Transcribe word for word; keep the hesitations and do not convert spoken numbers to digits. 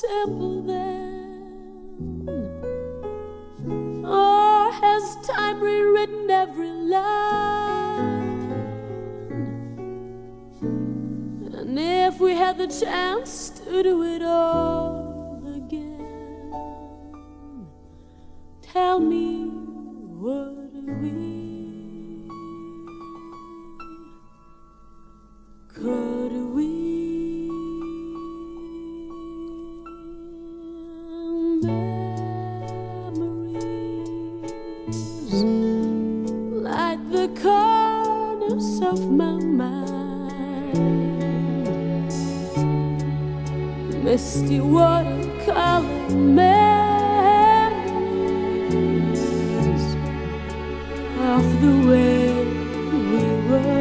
simple then? Or has time rewritten every line? And if we had the chance to do it all again, tell me, would we? Could we? Memories light the corners of my mind, misty watercolor memories of the way